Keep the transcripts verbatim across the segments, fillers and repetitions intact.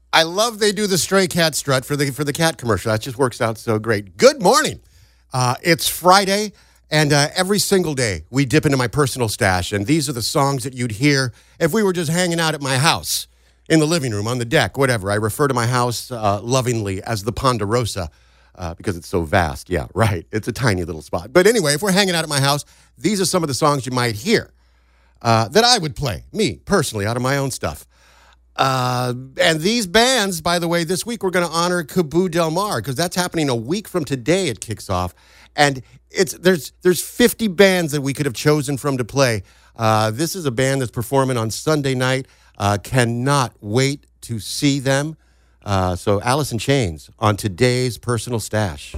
I love they do the stray cat strut for the for the cat commercial. That just works out so great. Good morning. Uh, it's Friday, and uh, every single day we dip into my personal stash, and these are the songs that you'd hear if we were just hanging out at my house, in the living room, on the deck, whatever. I refer to my house uh, lovingly as the Ponderosa uh, because it's so vast. Yeah, right. It's a tiny little spot. But anyway, if we're hanging out at my house, these are some of the songs you might hear uh, that I would play, me, personally, out of my own stuff. Uh, and these bands, by the way, this week we're going to honor Cabu Del Mar because that's happening a week from today. It kicks off, and it's there's there's fifty bands that we could have chosen from to play. Uh, this is a band that's performing on Sunday night. Uh, cannot wait to see them. Uh, so Alice in Chains on today's Personal Stash.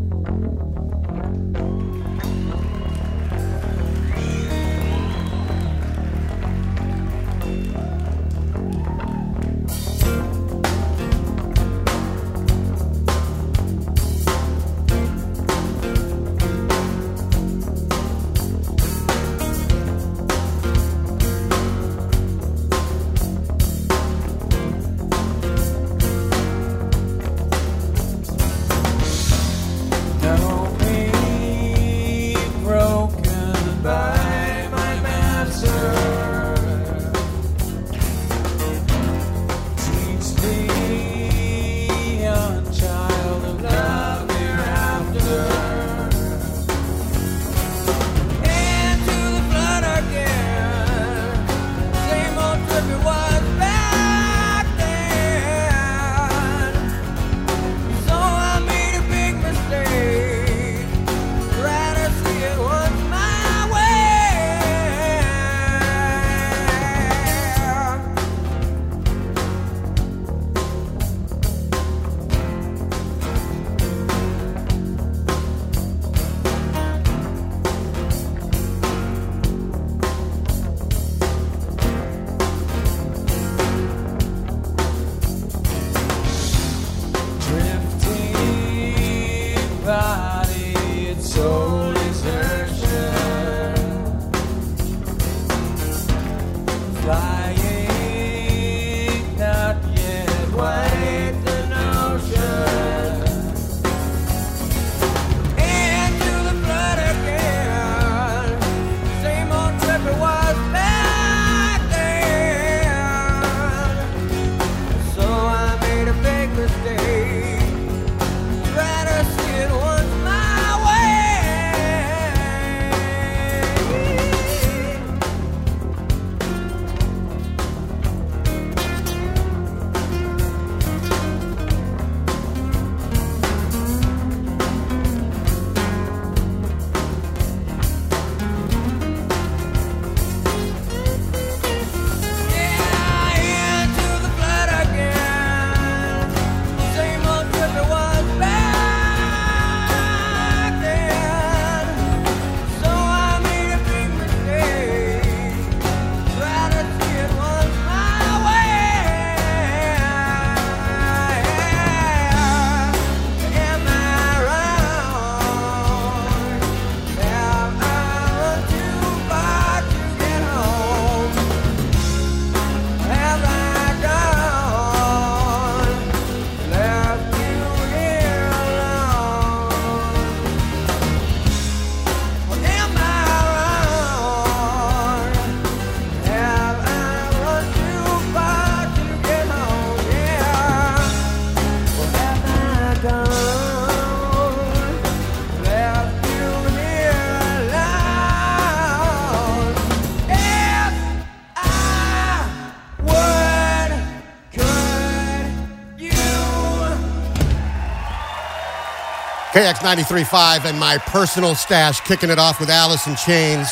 K X ninety-three point five and my personal stash, kicking it off with Alice in Chains.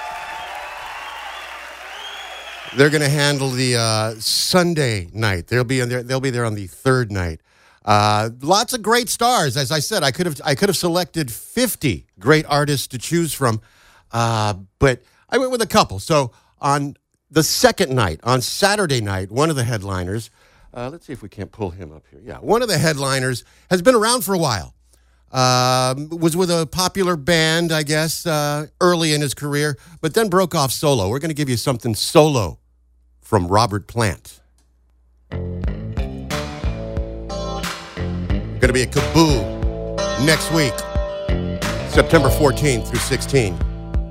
They're going to handle the uh, Sunday night. They'll be in there. They'll be there on the third night. Uh, lots of great stars. As I said, I could have I could have selected fifty great artists to choose from, uh, but I went with a couple. So on the second night, on Saturday night, one of the headliners. Uh, let's see if we can't pull him up here. Yeah, one of the headliners has been around for a while. Uh, was with a popular band, I guess, uh, early in his career, but then broke off solo. We're going to give you something solo from Robert Plant. Going to be at Kaboo next week, September fourteenth through sixteenth.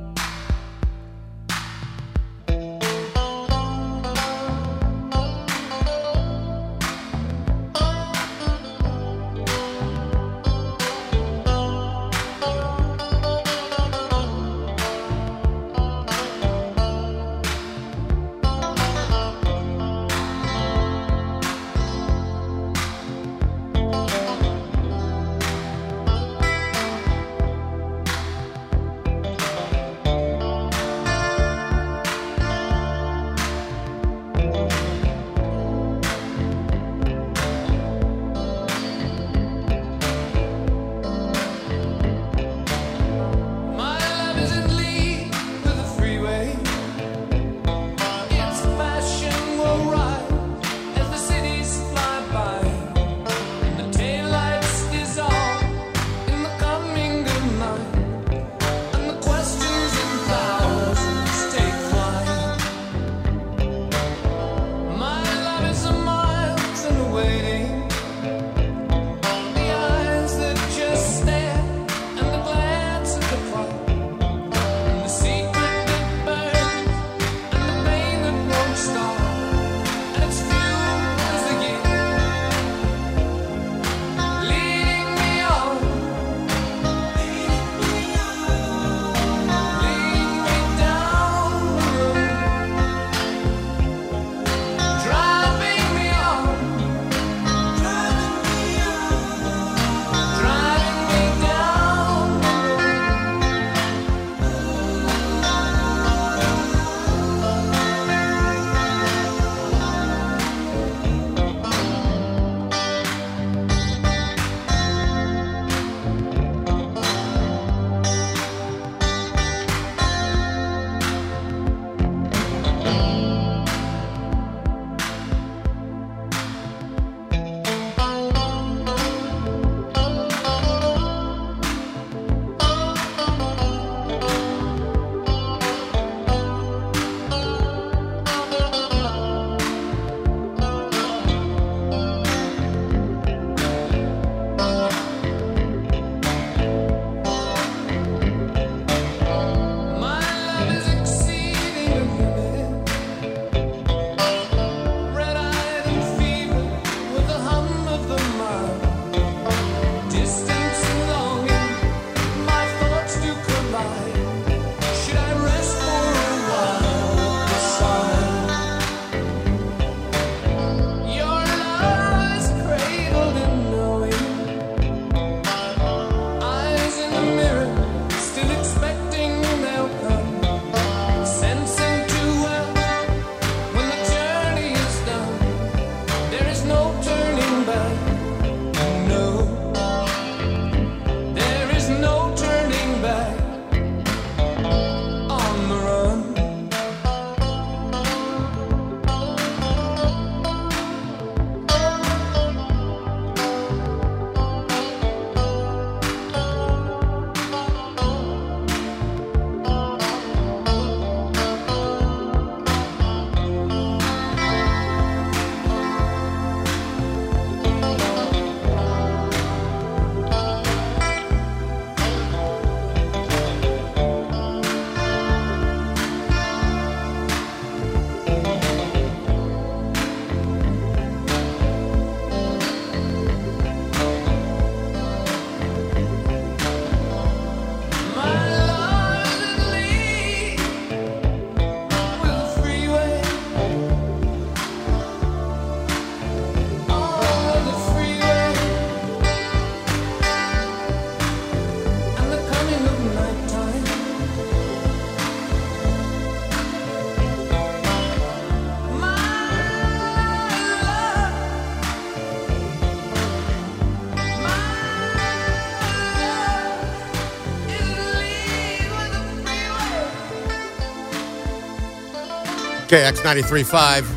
K X ninety-three point five.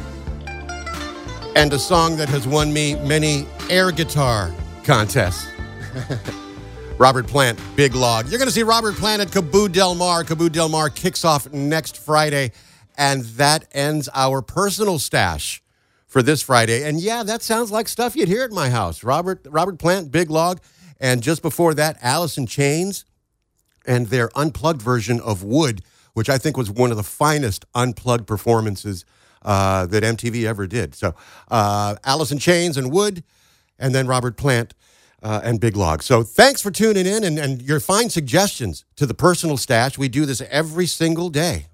And a song that has won me many air guitar contests. Robert Plant, Big Log. You're going to see Robert Plant at Kaboo Del Mar. Kaboo Del Mar kicks off next Friday, and that ends our personal stash for this Friday. And yeah, that sounds like stuff you'd hear at my house. Robert Robert Plant, Big Log, and just before that, Alice in Chains and their unplugged version of Wood, which I think was one of the finest unplugged performances uh, that M T V ever did. So uh, Alice in Chains and Wood, and then Robert Plant uh, and Big Log. So thanks for tuning in and, and your fine suggestions to the Personal Stash. We do this every single day.